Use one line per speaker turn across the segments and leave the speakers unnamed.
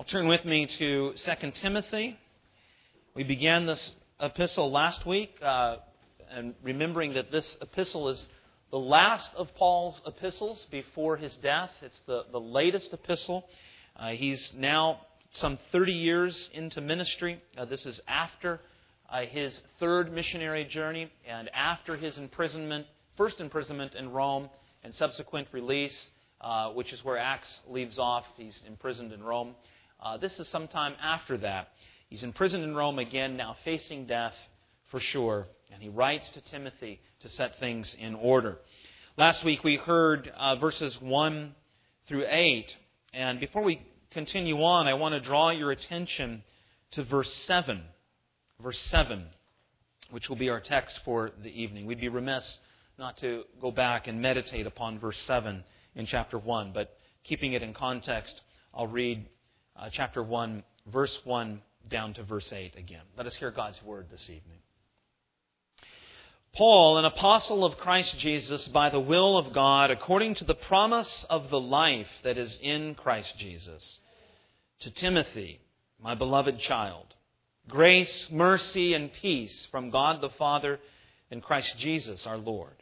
Turn with me to 2 Timothy. We began this epistle last week, and remembering that this epistle is the last of Paul's epistles before his death. It's the latest epistle. He's now some 30 years into ministry. This is after his third missionary journey and after his first imprisonment in Rome and subsequent release, which is where Acts leaves off. He's imprisoned in Rome. This is sometime after that. He's imprisoned in Rome again, now facing death for sure. And he writes to Timothy to set things in order. Last week we heard verses 1 through 8. And before we continue on, I want to draw your attention to verse 7. Verse 7, which will be our text for the evening. We'd be remiss not to go back and meditate upon verse 7 in chapter 1. But keeping it in context, I'll read chapter 1, verse 1 down to verse 8 again. Let us hear God's word this evening. Paul, an apostle of Christ Jesus, by the will of God, according to the promise of the life that is in Christ Jesus, to Timothy, my beloved child, grace, mercy, and peace from God the Father and Christ Jesus our Lord.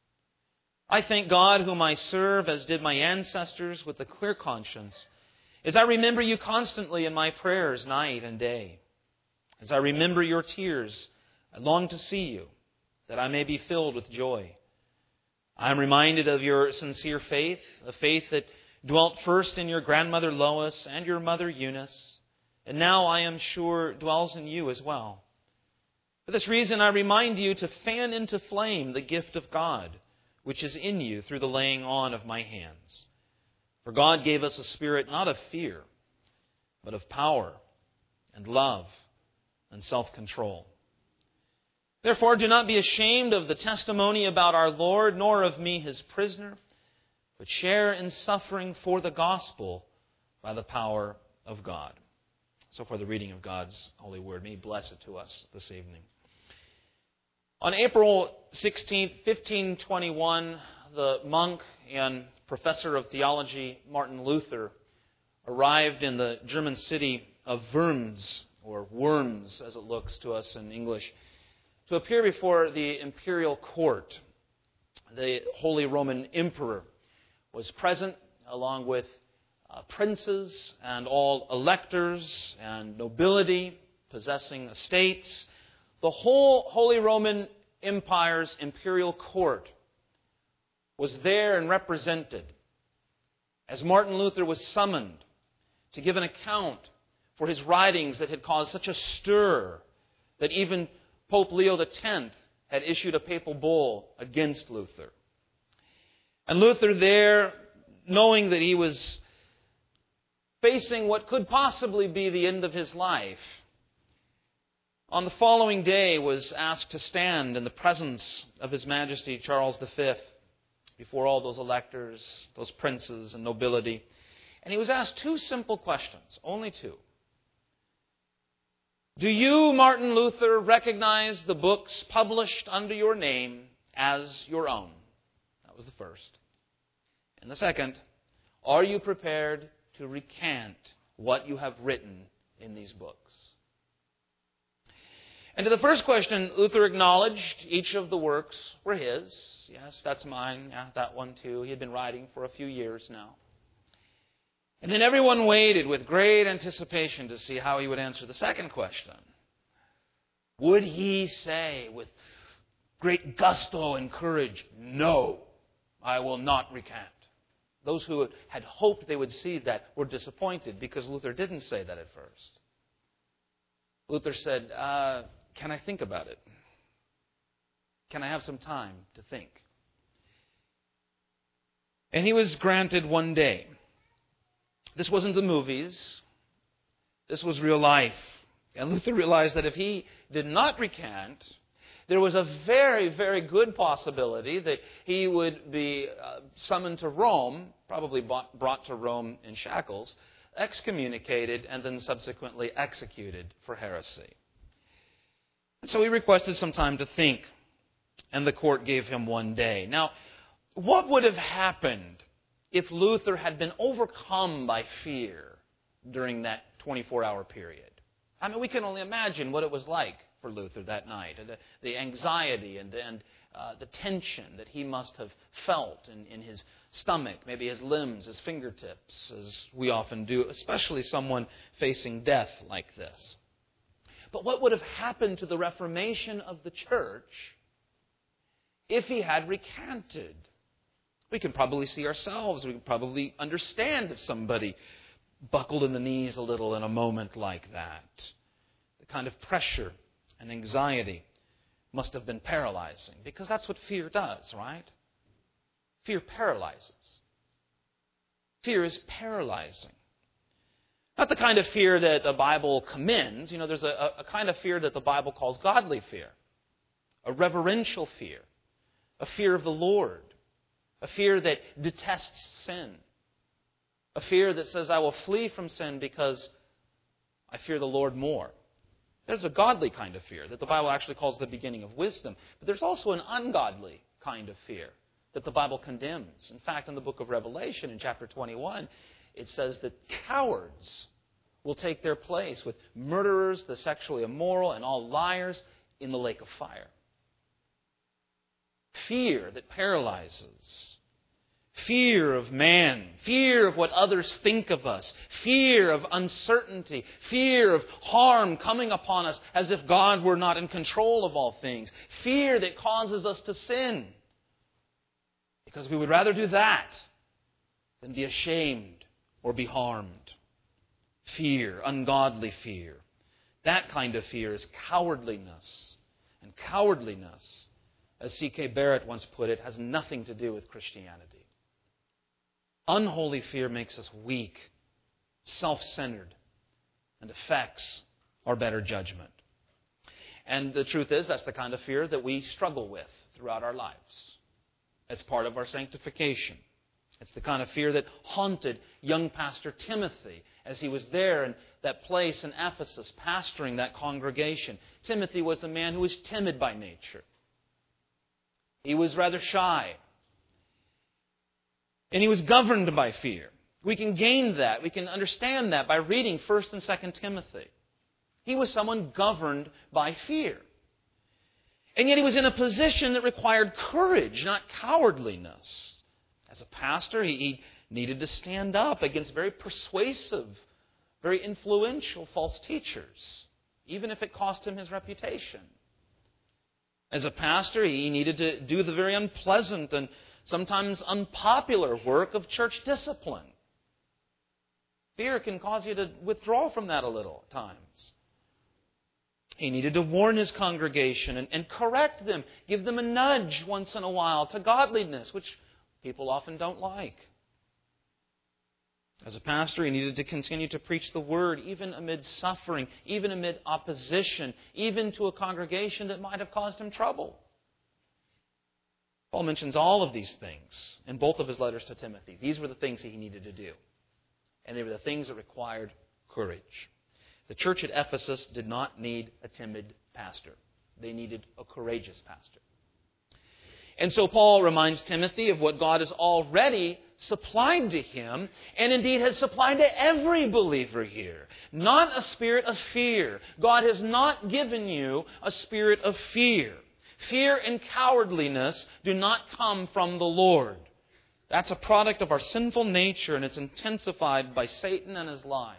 I thank God whom I serve, as did my ancestors, with a clear conscience, as I remember you constantly in my prayers night and day. As I remember your tears, I long to see you, that I may be filled with joy. I am reminded of your sincere faith, a faith that dwelt first in your grandmother Lois and your mother Eunice, and now I am sure dwells in you as well. For this reason I remind you to fan into flame the gift of God, which is in you through the laying on of my hands. For God gave us a spirit not of fear, but of power and love and self-control. Therefore, do not be ashamed of the testimony about our Lord, nor of me, his prisoner, but share in suffering for the gospel by the power of God. So for the reading of God's holy word, may He bless it to us this evening. On April 16, 1521, the monk and professor of theology Martin Luther arrived in the German city of Worms, or Worms as it looks to us in English, to appear before the imperial court. The Holy Roman Emperor was present, along with princes and all electors and nobility possessing estates. The whole Holy Roman Empire's imperial court was there and represented as Martin Luther was summoned to give an account for his writings that had caused such a stir that even Pope Leo X had issued a papal bull against Luther. And Luther there, knowing that he was facing what could possibly be the end of his life, on the following day was asked to stand in the presence of His Majesty Charles V before all those electors, those princes and nobility. And he was asked two simple questions, only two. Do you, Martin Luther, recognize the books published under your name as your own? That was the first. And the second, are you prepared to recant what you have written in these books? And to the first question, Luther acknowledged each of the works were his. Yes, that's mine. Yeah, that one too. He had been writing for a few years now. And then everyone waited with great anticipation to see how he would answer the second question. Would he say with great gusto and courage, no, I will not recant? Those who had hoped they would see that were disappointed because Luther didn't say that at first. Luther said, can I think about it? Can I have some time to think? And he was granted one day. This wasn't the movies. This was real life. And Luther realized that if he did not recant, there was a very, very good possibility that he would be summoned to Rome, probably brought to Rome in shackles, excommunicated, and then subsequently executed for heresy. And so he requested some time to think, and the court gave him one day. Now, what would have happened if Luther had been overcome by fear during that 24-hour period. I mean, we can only imagine what it was like for Luther that night, and the anxiety and the tension that he must have felt in his stomach, maybe his limbs, his fingertips, as we often do, especially someone facing death like this. But what would have happened to the Reformation of the church if he had recanted? We can probably see ourselves, we can probably understand if somebody buckled in the knees a little in a moment like that. The kind of pressure and anxiety must have been paralyzing, because that's what fear does, right? Fear paralyzes. Fear is paralyzing. Not the kind of fear that the Bible commends. You know, there's a kind of fear that the Bible calls godly fear, a reverential fear, a fear of the Lord, a fear that detests sin, a fear that says, I will flee from sin because I fear the Lord more. There's a godly kind of fear that the Bible actually calls the beginning of wisdom. But there's also an ungodly kind of fear that the Bible condemns. In fact, in the book of Revelation, in chapter 21, it says that cowards will take their place with murderers, the sexually immoral, and all liars in the lake of fire. Fear that paralyzes. Fear of man, fear of what others think of us, fear of uncertainty, fear of harm coming upon us as if God were not in control of all things, fear that causes us to sin because we would rather do that than be ashamed or be harmed. Fear, ungodly fear. That kind of fear is cowardliness. And cowardliness, as C.K. Barrett once put it, has nothing to do with Christianity. Unholy fear makes us weak, self-centered, and affects our better judgment. And the truth is, that's the kind of fear that we struggle with throughout our lives. It's part of our sanctification. It's the kind of fear that haunted young Pastor Timothy as he was there in that place in Ephesus, pastoring that congregation. Timothy was a man who was timid by nature. He was rather shy. And he was governed by fear. We can gain that. We can understand that by reading 1 and 2 Timothy. He was someone governed by fear. And yet he was in a position that required courage, not cowardliness. As a pastor, he needed to stand up against very persuasive, very influential false teachers, even if it cost him his reputation. As a pastor, he needed to do the very unpleasant and sometimes unpopular work of church discipline. Fear can cause you to withdraw from that a little at times. He needed to warn his congregation and correct them, give them a nudge once in a while to godliness, which people often don't like. As a pastor, he needed to continue to preach the Word, even amid suffering, even amid opposition, even to a congregation that might have caused him trouble. Paul mentions all of these things in both of his letters to Timothy. These were the things he needed to do. And they were the things that required courage. The church at Ephesus did not need a timid pastor. They needed a courageous pastor. And so Paul reminds Timothy of what God has already supplied to him, and indeed has supplied to every believer here. Not a spirit of fear. God has not given you a spirit of fear. Fear and cowardliness do not come from the Lord. That's a product of our sinful nature, and it's intensified by Satan and his lies.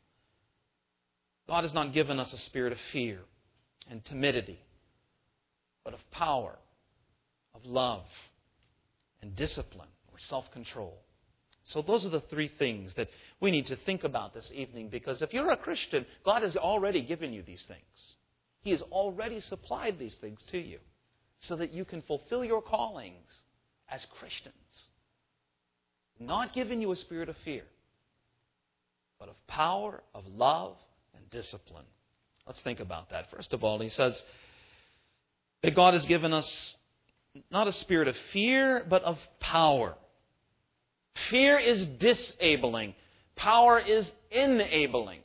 God has not given us a spirit of fear and timidity, but of power, of love, and discipline, or self-control. So those are the three things that we need to think about this evening, because if you're a Christian, God has already given you these things. He has already supplied these things to you so that you can fulfill your callings as Christians. Not given you a spirit of fear, but of power, of love, and discipline. Let's think about that. First of all, he says that God has given us not a spirit of fear, but of power. Fear is disabling. Power is enabling.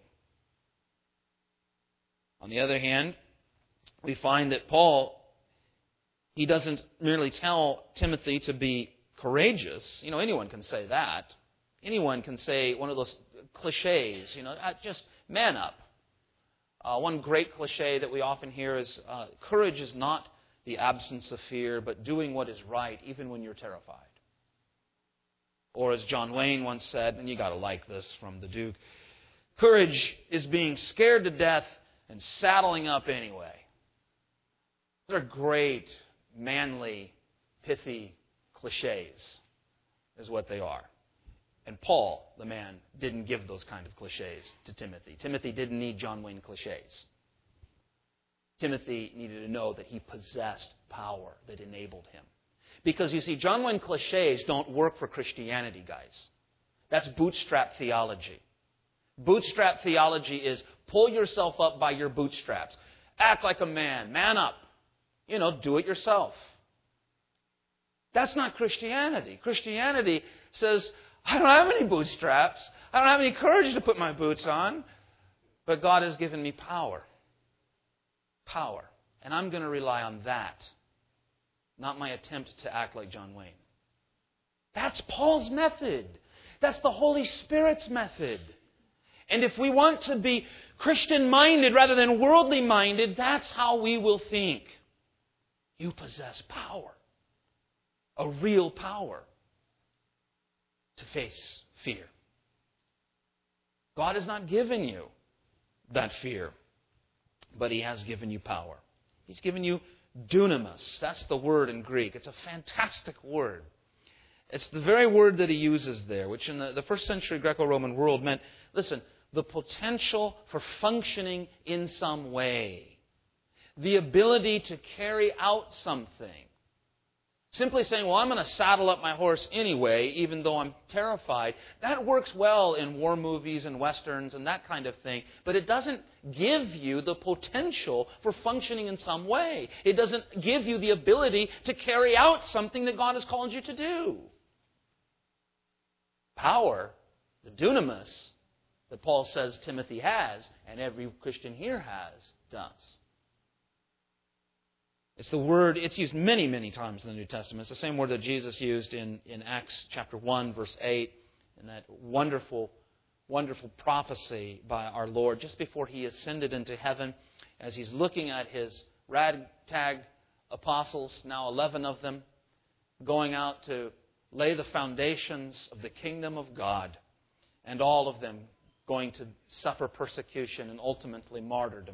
On the other hand, we find that Paul, he doesn't merely tell Timothy to be courageous. You know, anyone can say that. Anyone can say one of those cliches, just man up. One great cliche that we often hear is, courage is not the absence of fear, but doing what is right, even when you're terrified. Or as John Wayne once said, and you got to like this from the Duke, courage is being scared to death and saddling up anyway. Those are great, manly, pithy cliches, is what they are. And Paul, the man, didn't give those kind of cliches to Timothy. Timothy didn't need John Wayne cliches. Timothy needed to know that he possessed power that enabled him. Because, you see, John Wayne cliches don't work for Christianity, guys. That's bootstrap theology. Bootstrap theology is pull yourself up by your bootstraps. Act like a man. Man up. Do it yourself. That's not Christianity. Christianity says, I don't have any bootstraps. I don't have any courage to put my boots on. But God has given me power. Power. And I'm going to rely on that. Not my attempt to act like John Wayne. That's Paul's method. That's the Holy Spirit's method. And if we want to be Christian-minded rather than worldly-minded, that's how we will think. You possess power. A real power to face fear. God has not given you that fear, but He has given you power. He's given you dunamis. That's the word in Greek. It's a fantastic word. It's the very word that he uses there, which in the first century Greco-Roman world meant, listen, the potential for functioning in some way. The ability to carry out something. Simply saying, well, I'm going to saddle up my horse anyway, even though I'm terrified, that works well in war movies and westerns and that kind of thing. But it doesn't give you the potential for functioning in some way. It doesn't give you the ability to carry out something that God has called you to do. Power, the dunamis, that Paul says Timothy has, and every Christian here has, does. It's the word, it's used many, many times in the New Testament. It's the same word that Jesus used in Acts chapter 1, verse 8, in that wonderful, wonderful prophecy by our Lord just before He ascended into heaven, as He's looking at His ragtag apostles, now 11 of them, going out to lay the foundations of the kingdom of God, and all of them going to suffer persecution and ultimately martyrdom.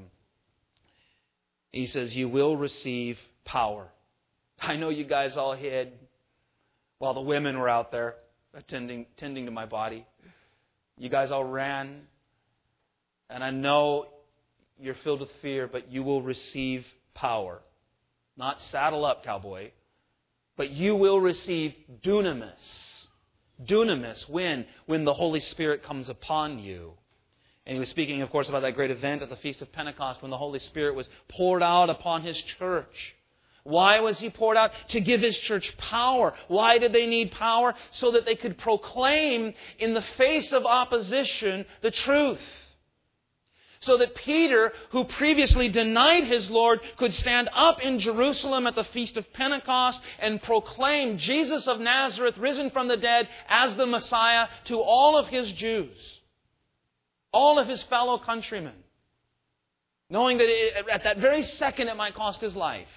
He says, you will receive power. I know you guys all hid while the women were out there tending to my body. You guys all ran. And I know you're filled with fear, but you will receive power. Not saddle up, cowboy. But you will receive dunamis. Dunamis, when the Holy Spirit comes upon you. And he was speaking, of course, about that great event at the Feast of Pentecost when the Holy Spirit was poured out upon His church. Why was He poured out? To give His church power. Why did they need power? So that they could proclaim in the face of opposition the truth. So that Peter, who previously denied his Lord, could stand up in Jerusalem at the Feast of Pentecost and proclaim Jesus of Nazareth, risen from the dead, as the Messiah to all of his Jews. All of his fellow countrymen, knowing that at that very second it might cost his life,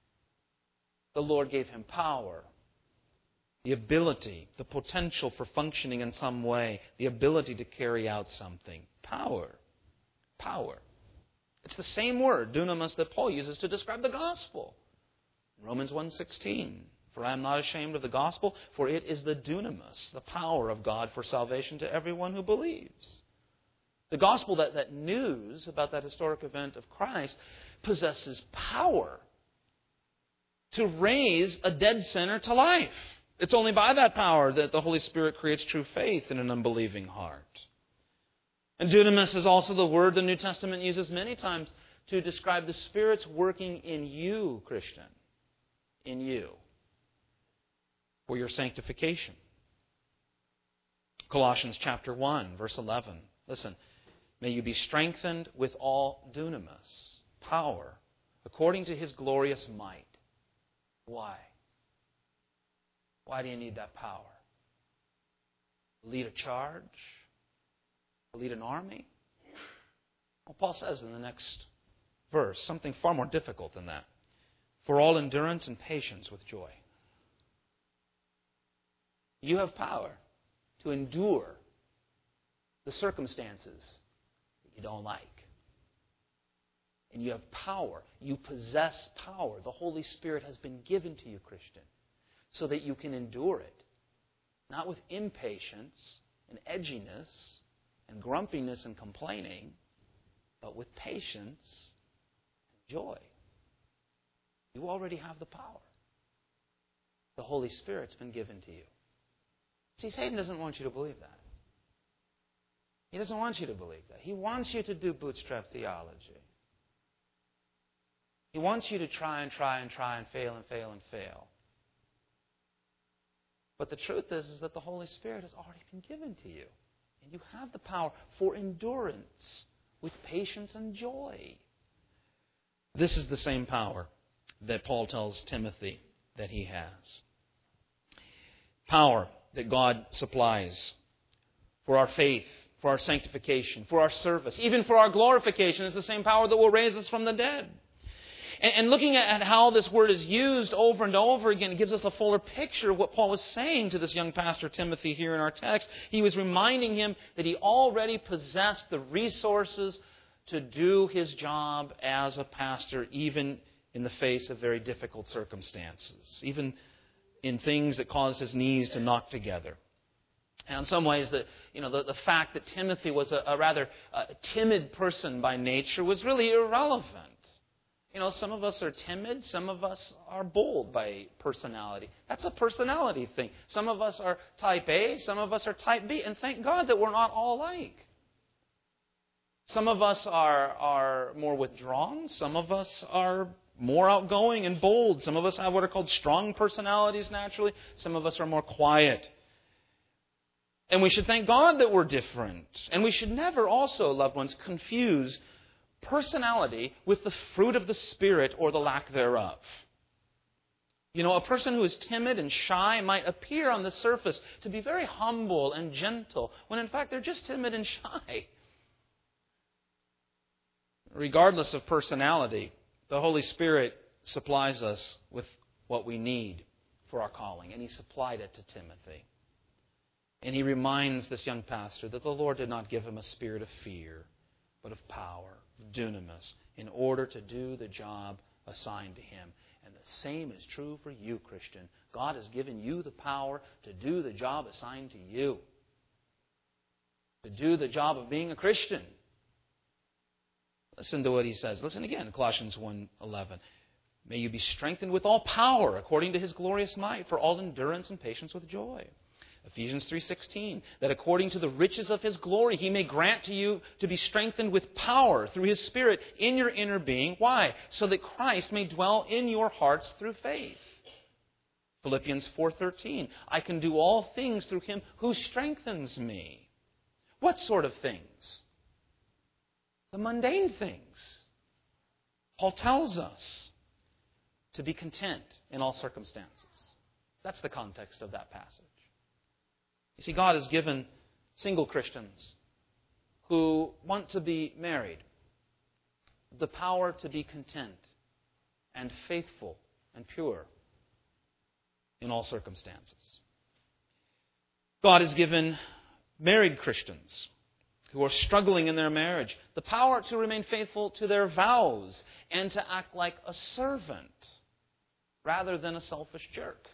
the Lord gave him power, the ability, the potential for functioning in some way, the ability to carry out something. Power. Power. It's the same word, dunamis, that Paul uses to describe the gospel. Romans 1:16. For I am not ashamed of the gospel, for it is the dunamis, the power of God for salvation to everyone who believes. The gospel, that news about that historic event of Christ, possesses power to raise a dead sinner to life. It's only by that power that the Holy Spirit creates true faith in an unbelieving heart. And dunamis is also the word the New Testament uses many times to describe the Spirit's working in you, Christian. In you. For your sanctification. Colossians chapter 1, verse 11. Listen. May you be strengthened with all dunamis, power, according to His glorious might. Why? Why do you need that power? Lead a charge? To lead an army? Well, Paul says in the next verse something far more difficult than that. For all endurance and patience with joy. You have power to endure the circumstances that you don't like. And you have power. You possess power. The Holy Spirit has been given to you, Christian, so that you can endure it. Not with impatience and edginess and grumpiness and complaining, but with patience and joy. You already have the power. The Holy Spirit's been given to you. See, Satan doesn't want you to believe that. He doesn't want you to believe that. He wants you to do bootstrap theology. He wants you to try and fail and fail and fail. But the truth is that the Holy Spirit has already been given to you. And you have the power for endurance with patience and joy. This is the same power that Paul tells Timothy that he has. Power that God supplies for our faith, for our sanctification, for our service, even for our glorification is the same power that will raise us from the dead. And looking at how this word is used over and over again, it gives us a fuller picture of what Paul was saying to this young pastor Timothy here in our text. He was reminding him that he already possessed the resources to do his job as a pastor, even in the face of very difficult circumstances, even in things that caused his knees to knock together. And in some ways, the fact that Timothy was a rather timid person by nature was really irrelevant. Some of us are timid. Some of us are bold by personality. That's a personality thing. Some of us are type A. Some of us are type B. And thank God that we're not all alike. Some of us are more withdrawn. Some of us are more outgoing and bold. Some of us have what are called strong personalities naturally. Some of us are more quiet. And we should thank God that we're different. And we should never also, loved ones, confuse personality with the fruit of the Spirit or the lack thereof. A person who is timid and shy might appear on the surface to be very humble and gentle, when in fact they're just timid and shy. Regardless of personality, the Holy Spirit supplies us with what we need for our calling, and He supplied it to Timothy. And he reminds this young pastor that the Lord did not give him a spirit of fear, but of power, of dunamis, in order to do the job assigned to him. And the same is true for you, Christian. God has given you the power to do the job assigned to you. To do the job of being a Christian. Listen to what he says. Listen again, Colossians 1:11. May you be strengthened with all power according to His glorious might for all endurance and patience with joy. Ephesians 3:16, that according to the riches of His glory, He may grant to you to be strengthened with power through His Spirit in your inner being. Why? So that Christ may dwell in your hearts through faith. Philippians 4:13, I can do all things through Him who strengthens me. What sort of things? The mundane things. Paul tells us to be content in all circumstances. That's the context of that passage. You see, God has given single Christians who want to be married the power to be content and faithful and pure in all circumstances. God has given married Christians who are struggling in their marriage the power to remain faithful to their vows and to act like a servant rather than a selfish jerk.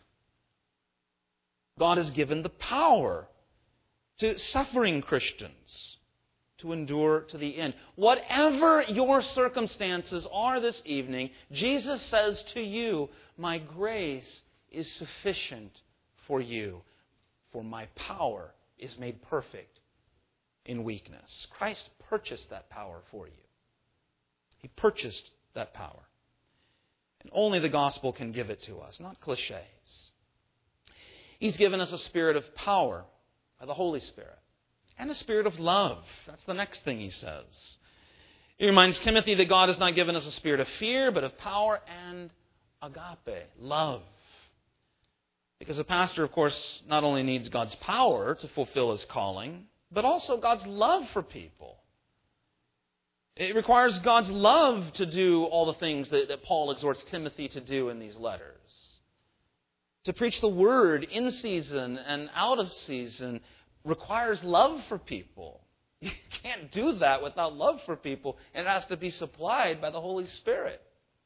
God has given the power to suffering Christians to endure to the end. Whatever your circumstances are this evening, Jesus says to you, my grace is sufficient for you, for my power is made perfect in weakness. Christ purchased that power for you. He purchased that power. And only the gospel can give it to us, not cliches. He's given us a spirit of power by the Holy Spirit and a spirit of love. That's the next thing he says. He reminds Timothy that God has not given us a spirit of fear, but of power and agape, love. Because a pastor, of course, not only needs God's power to fulfill his calling, but also God's love for people. It requires God's love to do all the things that Paul exhorts Timothy to do in these letters. To preach the Word in season and out of season requires love for people. You can't do that without love for people, and it has to be supplied by the Holy Spirit.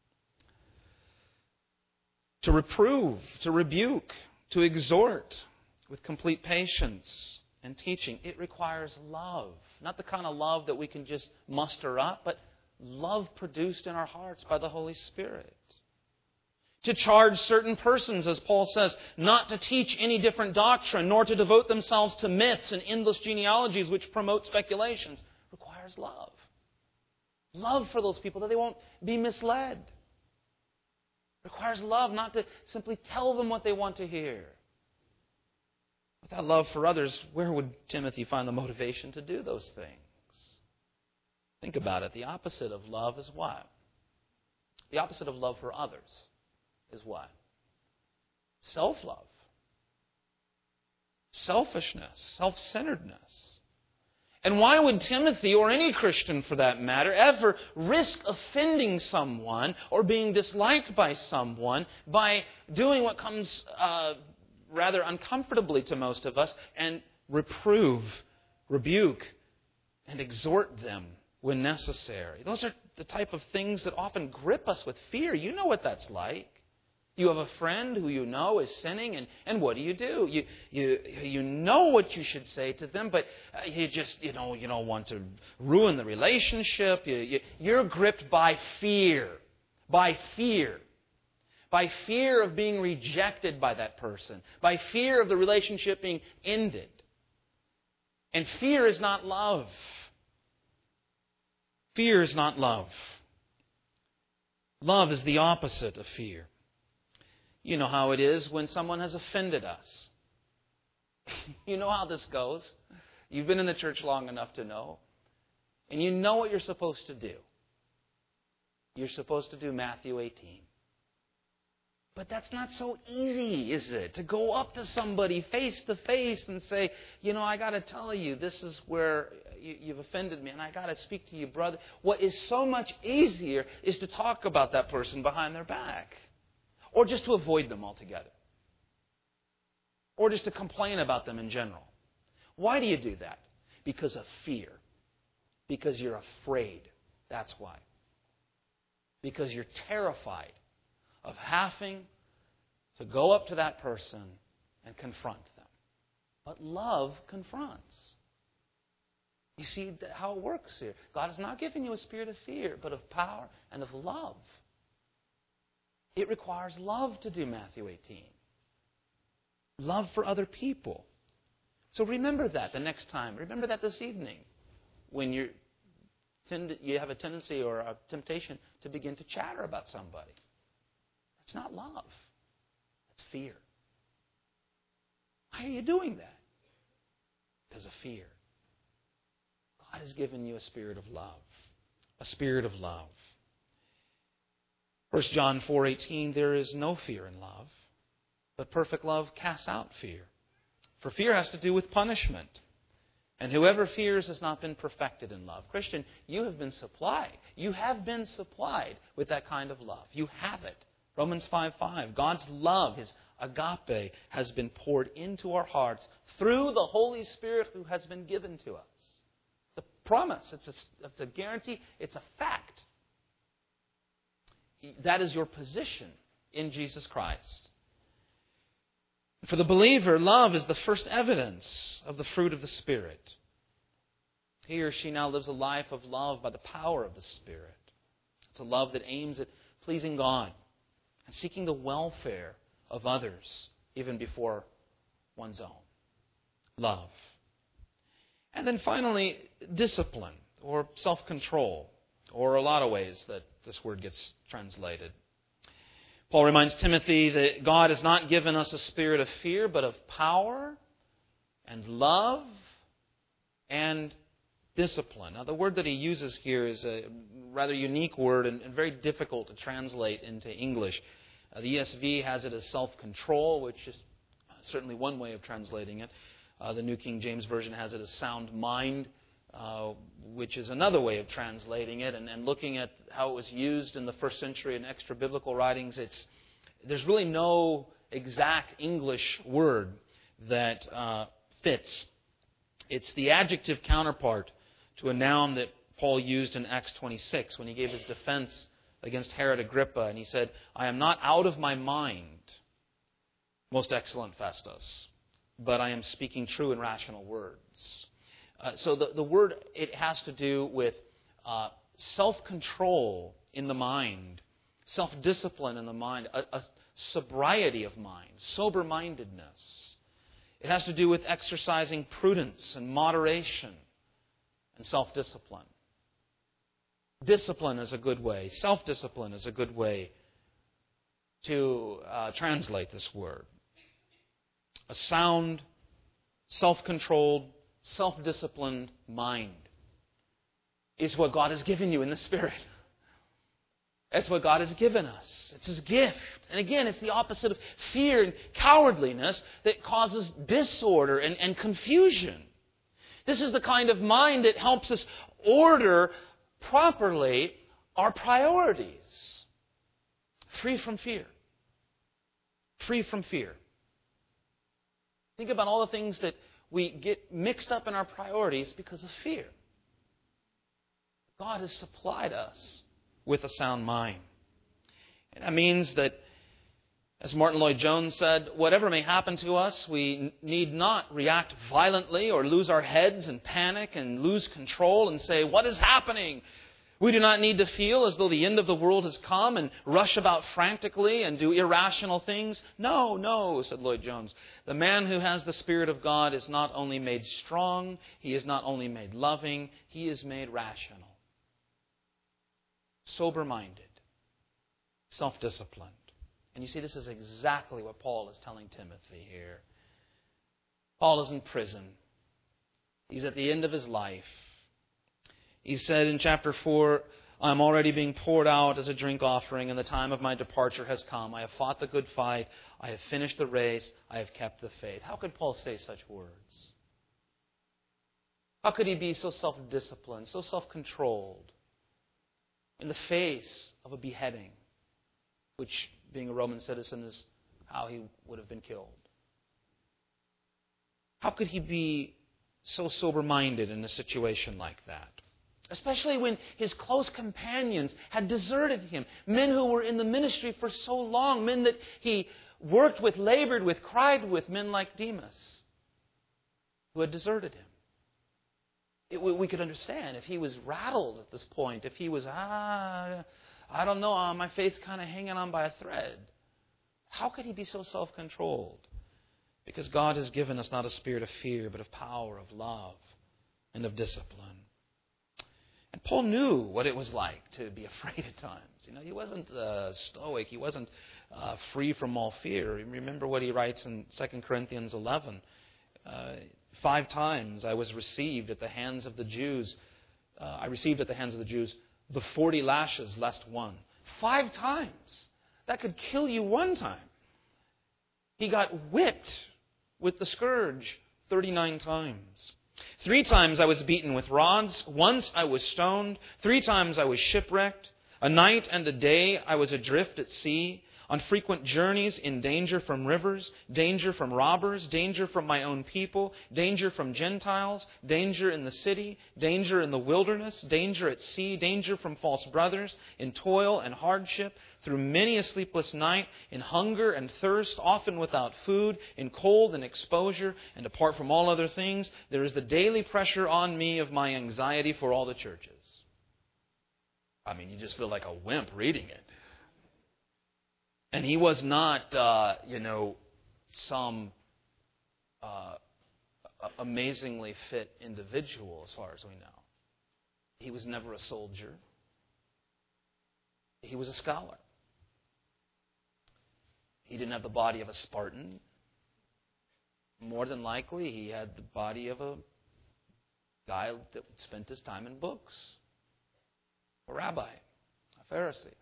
To reprove, to rebuke, to exhort with complete patience and teaching. It requires love. Not the kind of love that we can just muster up, but love produced in our hearts by the Holy Spirit. To charge certain persons, as Paul says, not to teach any different doctrine, nor to devote themselves to myths and endless genealogies which promote speculations, requires love. Love for those people that they won't be misled. Requires love not to simply tell them what they want to hear. Without love for others, where would Timothy find the motivation to do those things? Think about it. The opposite of love is what? The opposite of love for others is what? Self-love. Selfishness. Self-centeredness. And why would Timothy, or any Christian for that matter, ever risk offending someone or being disliked by someone by doing what comes rather uncomfortably to most of us and reprove, rebuke, and exhort them when necessary? Those are the type of things that often grip us with fear. You know what that's like. You have a friend who you know is sinning, and what do? You know what you should say to them, but you just, you don't want to ruin the relationship. You're gripped by fear. By fear. By fear of being rejected by that person. By fear of the relationship being ended. And fear is not love. Fear is not love. Love is the opposite of fear. You know how it is when someone has offended us. You know how this goes. You've been in the church long enough to know. And you know what you're supposed to do. You're supposed to do Matthew 18. But that's not so easy, is it? To go up to somebody face to face and say, I got to tell you, this is where you've offended me, and I got to speak to you, brother. What is so much easier is to talk about that person behind their back. Or just to avoid them altogether. Or just to complain about them in general. Why do you do that? Because of fear. Because you're afraid. That's why. Because you're terrified of having to go up to that person and confront them. But love confronts. You see how it works here. God has not given you a spirit of fear, but of power and of love. It requires love to do Matthew 18. Love for other people. So remember that the next time. Remember that this evening when you have a tendency or a temptation to begin to chatter about somebody. That's not love. That's fear. Why are you doing that? Because of fear. God has given you a spirit of love. A spirit of love. 1 John 4:18, there is no fear in love, but perfect love casts out fear. For fear has to do with punishment. And whoever fears has not been perfected in love. Christian, you have been supplied. You have been supplied with that kind of love. You have it. Romans 5:5, God's love, His agape, has been poured into our hearts through the Holy Spirit who has been given to us. It's a promise. It's a guarantee. It's a fact. That is your position in Jesus Christ. For the believer, love is the first evidence of the fruit of the Spirit. He or she now lives a life of love by the power of the Spirit. It's a love that aims at pleasing God and seeking the welfare of others, even before one's own. Love. And then finally, discipline or self-control, or a lot of ways that this word gets translated. Paul reminds Timothy that God has not given us a spirit of fear, but of power and love and discipline. Now, the word that he uses here is a rather unique word and very difficult to translate into English. The ESV has it as self-control, which is certainly one way of translating it. The New King James Version has it as sound mind, which is another way of translating it. And looking at how it was used in the first century in extra-biblical writings, there's really no exact English word that fits. It's the adjective counterpart to a noun that Paul used in Acts 26 when he gave his defense against Herod Agrippa. And he said, I am not out of my mind, most excellent Festus, but I am speaking true and rational words. So the word, it has to do with self-control in the mind, self-discipline in the mind, a sobriety of mind, sober-mindedness. It has to do with exercising prudence and moderation and self-discipline. Discipline is a good way. Self-discipline is a good way to translate this word. A sound, self-controlled, self-disciplined mind is what God has given you in the Spirit. That's what God has given us. It's His gift. And again, it's the opposite of fear and cowardliness that causes disorder and confusion. This is the kind of mind that helps us order properly our priorities. Free from fear. Free from fear. Think about all the things that we get mixed up in our priorities because of fear. God has supplied us with a sound mind. And that means that, as Martin Lloyd-Jones said, whatever may happen to us, we need not react violently or lose our heads and panic and lose control and say, what is happening? We do not need to feel as though the end of the world has come and rush about frantically and do irrational things. No, said Lloyd-Jones. The man who has the Spirit of God is not only made strong, he is not only made loving, he is made rational. Sober-minded. Self-disciplined. And you see, this is exactly what Paul is telling Timothy here. Paul is in prison. He's at the end of his life. He said in chapter 4, I am already being poured out as a drink offering, and the time of my departure has come. I have fought the good fight. I have finished the race. I have kept the faith. How could Paul say such words? How could he be so self-disciplined, so self-controlled in the face of a beheading, which, being a Roman citizen, is how he would have been killed? How could he be so sober-minded in a situation like that? Especially when his close companions had deserted him. Men who were in the ministry for so long. Men that he worked with, labored with, cried with. Men like Demas, who had deserted him. We could understand if he was rattled at this point. If he was, I don't know, my faith's kind of hanging on by a thread. How could he be so self-controlled? Because God has given us not a spirit of fear, but of power, of love, and of discipline. And Paul knew what it was like to be afraid at times. He wasn't stoic. He wasn't free from all fear. Remember what he writes in 2 Corinthians 11. 5 times I was received at the hands of the Jews. I received at the hands of the Jews the 40 lashes lest one. 5 times. That could kill you one time. He got whipped with the scourge 39 times. 3 times I was beaten with rods. Once I was stoned. 3 times I was shipwrecked. A night and a day I was adrift at sea, on frequent journeys, in danger from rivers, danger from robbers, danger from my own people, danger from Gentiles, danger in the city, danger in the wilderness, danger at sea, danger from false brothers, in toil and hardship, through many a sleepless night, in hunger and thirst, often without food, in cold and exposure, and apart from all other things, there is the daily pressure on me of my anxiety for all the churches. You just feel like a wimp reading it. And he was not, some amazingly fit individual as far as we know. He was never a soldier. He was a scholar. He didn't have the body of a Spartan. More than likely, he had the body of a guy that spent his time in books. A rabbi, a Pharisee.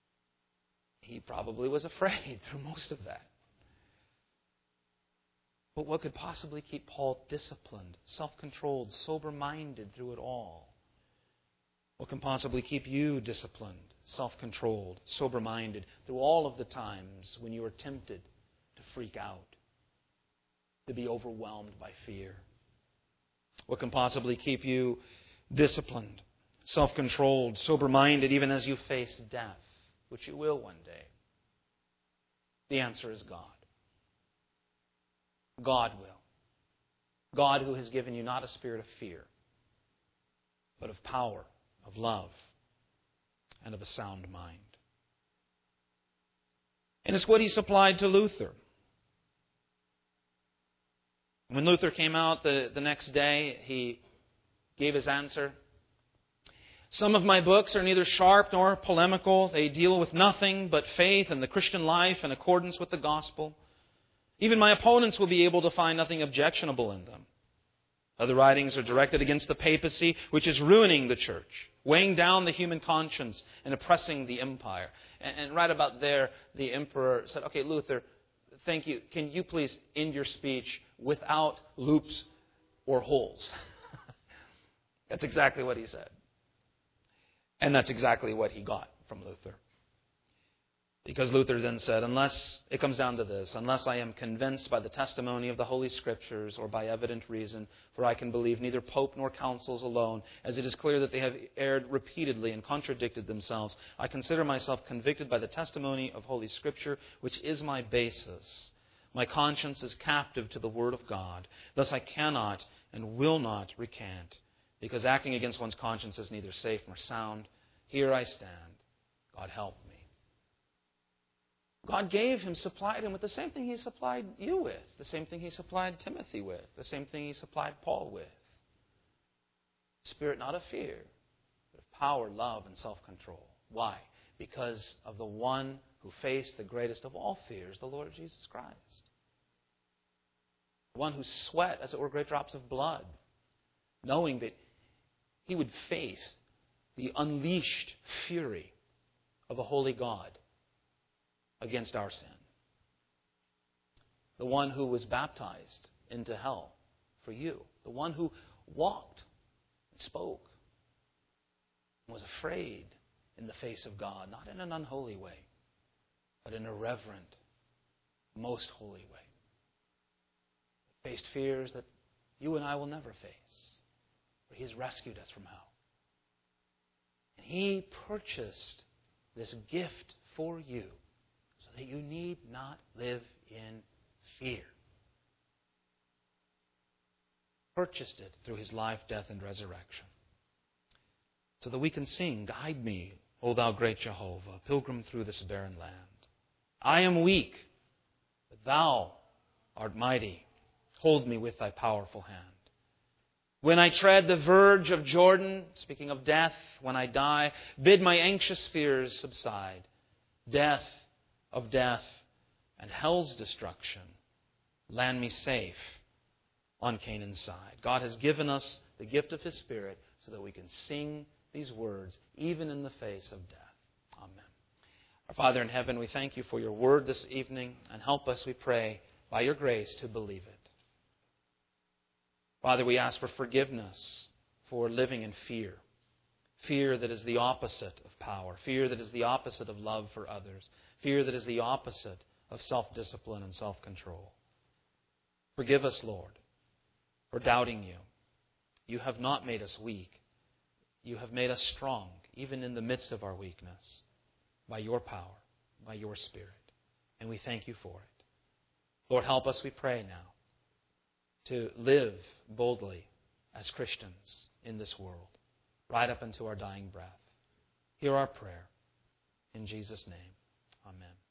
He probably was afraid through most of that. But what could possibly keep Paul disciplined, self-controlled, sober-minded through it all? What can possibly keep you disciplined, self-controlled, sober-minded through all of the times when you are tempted to freak out, to be overwhelmed by fear? What can possibly keep you disciplined, self-controlled, sober-minded, even as you face death, which you will one day? The answer is God. God will. God who has given you not a spirit of fear, but of power, of love, and of a sound mind. And it's what He supplied to Luther. When Luther came out the next day, he gave his answer. Some of my books are neither sharp nor polemical. They deal with nothing but faith and the Christian life in accordance with the gospel. Even my opponents will be able to find nothing objectionable in them. Other writings are directed against the papacy, which is ruining the church, weighing down the human conscience and oppressing the empire. And right about there, the emperor said, okay, Luther, thank you. Can you please end your speech without loops or holes? That's exactly what he said. And that's exactly what he got from Luther. Because Luther then said, unless it comes down to this, unless I am convinced by the testimony of the Holy Scriptures or by evident reason, for I can believe neither Pope nor councils alone, as it is clear that they have erred repeatedly and contradicted themselves, I consider myself convicted by the testimony of Holy Scripture, which is my basis. My conscience is captive to the Word of God. Thus I cannot and will not recant, because acting against one's conscience is neither safe nor sound. Here I stand. God help me. God supplied him with the same thing He supplied you with, the same thing He supplied Timothy with, the same thing He supplied Paul with. Spirit not of fear, but of power, love, and self-control. Why? Because of the one who faced the greatest of all fears, the Lord Jesus Christ. The one who sweat, as it were, great drops of blood, knowing that He would face the unleashed fury of a holy God against our sin. The one who was baptized into hell for you. The one who walked, spoke, was afraid in the face of God, not in an unholy way, but in a reverent, most holy way. Faced fears that you and I will never face, for He has rescued us from hell. And He purchased this gift for you, that you need not live in fear. Purchased it through His life, death, and resurrection. So that we can sing, guide me, O thou great Jehovah, pilgrim through this barren land. I am weak, but thou art mighty. Hold me with thy powerful hand. When I tread the verge of Jordan, speaking of death, when I die, bid my anxious fears subside. Death of death and hell's destruction, land me safe on Canaan's side. God has given us the gift of His Spirit so that we can sing these words even in the face of death. Amen. Our Father in heaven, we thank You for Your word this evening, and help us, we pray, by Your grace to believe it. Father, we ask for forgiveness for living in fear. Fear that is the opposite of power. Fear that is the opposite of love for others. Fear that is the opposite of self-discipline and self-control. Forgive us, Lord, for doubting You. You have not made us weak. You have made us strong, even in the midst of our weakness, by Your power, by Your Spirit. And we thank You for it. Lord, help us, we pray now, to live boldly as Christians in this world, right up into our dying breath. Hear our prayer. In Jesus' name, amen.